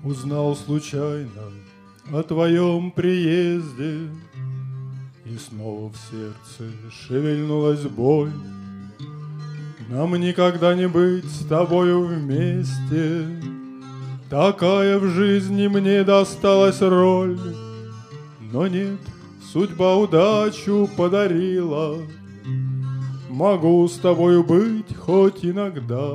Узнал случайно о твоем приезде, и снова в сердце шевельнулась боль. Нам никогда не быть с тобою вместе, такая в жизни мне досталась роль. Но нет, судьба удачу подарила, могу с тобою быть хоть иногда.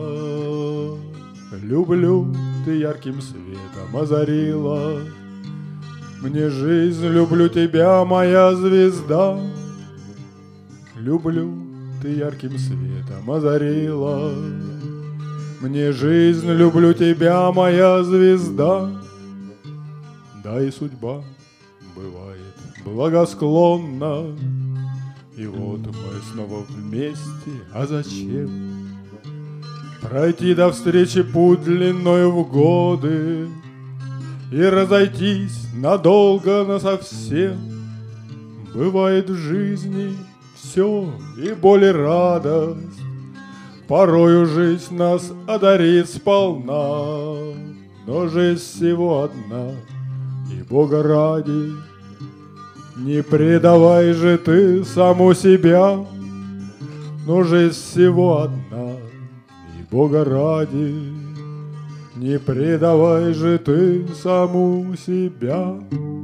Люблю, ты ярким светом озарила мне жизнь, люблю тебя, моя звезда. Люблю, ты ярким светом озарила мне жизнь, люблю тебя, моя звезда. Да и судьба бывает благосклонна, и вот мы снова вместе, а зачем пройти до встречи путь длиною в годы и разойтись надолго насовсем? Бывает в жизни все, и боль, и радость, порою жизнь нас одарит сполна. Но жизнь всего одна, и Бога ради, не предавай же ты саму себя. Но жизнь всего одна, и Бога ради, не предавай же ты саму себя.